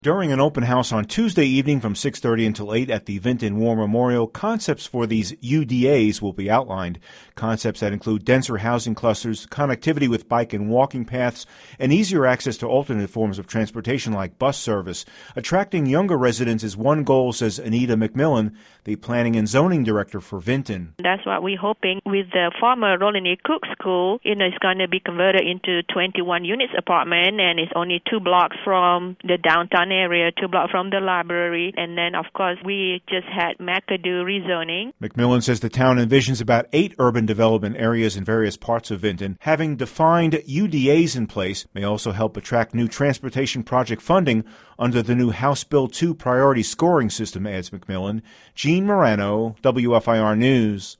During an open house on Tuesday evening from 6:30 until 8 at the Vinton War Memorial, concepts for these UDAs will be outlined. Concepts that include denser housing clusters, connectivity with bike and walking paths, and easier access to alternate forms of transportation like bus service. Attracting younger residents is one goal, says Anita McMillan, the Planning and Zoning Director for Vinton. That's what we're hoping with the former Roland A. Cook School. It's going to be converted into 21 units apartment, and it's only 2 blocks from the downtown area, 2 blocks from the library, and then of course we just had McAdoo rezoning. McMillan says the town envisions about 8 urban development areas in various parts of Vinton. Having defined UDAs in place may also help attract new transportation project funding under the new House Bill 2 priority scoring system, adds McMillan. Gene Morano, WFIR News.